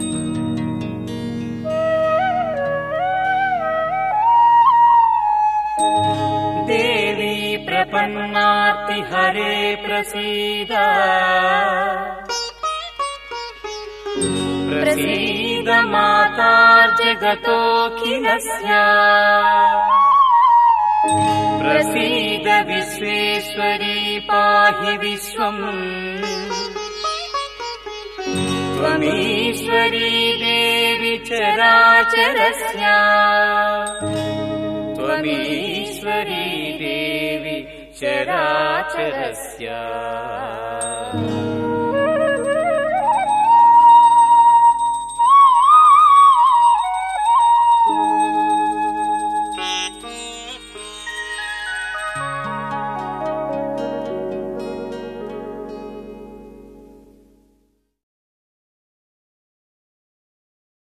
देवी प्रपन्नार्ति हरे प्रसीद प्रसीद मातार्जगतोऽखिलस्य प्रसीद विश्वेश्वरी पाहि विश्वम् त्वमीश्वरी देवी चराचरस्य त्वमीश्वरी देवी चराचरस्य।